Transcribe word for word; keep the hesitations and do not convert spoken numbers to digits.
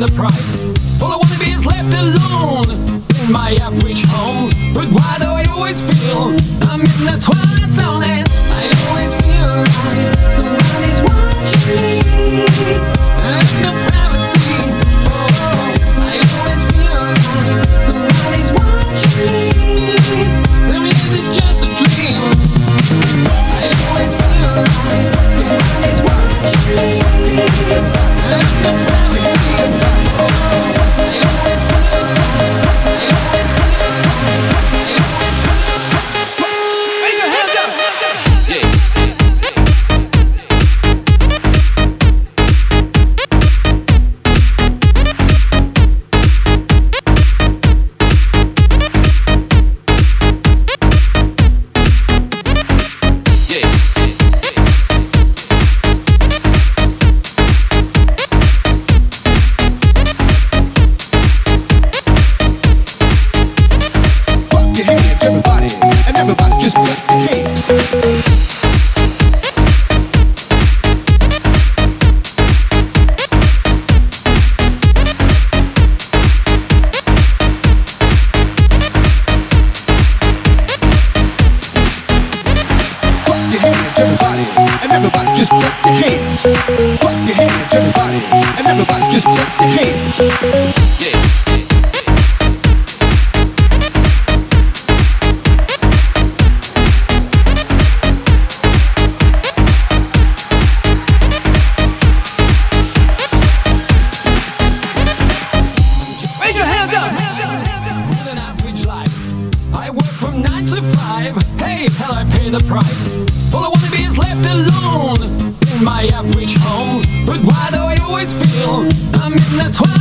the price. All I wanna be is left alone in my average home. But why do I always feel I'm in the twilight zone? And I always feel like somebody's watching me. And no privacy. Oh, I always feel like somebody's watching me. I mean, is it just a dream? I always feel like somebody's watching me. And no privacy. Oh, I always feel like, I always feel like, raise your hands up. Yeah. That's why